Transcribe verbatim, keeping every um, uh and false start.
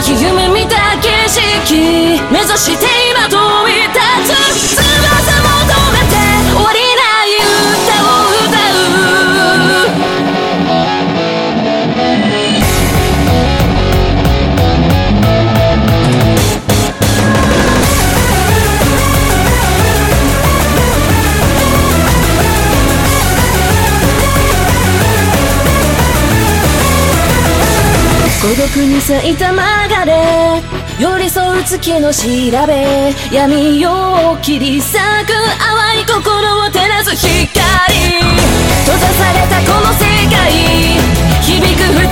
日夢見た景色目指して今飛び立つ翼求めて終わりない歌を歌孤独に咲いた曲がれ寄り添う月の調べ闇夜を切り裂く淡い心を照らす光閉ざされたこの世界響く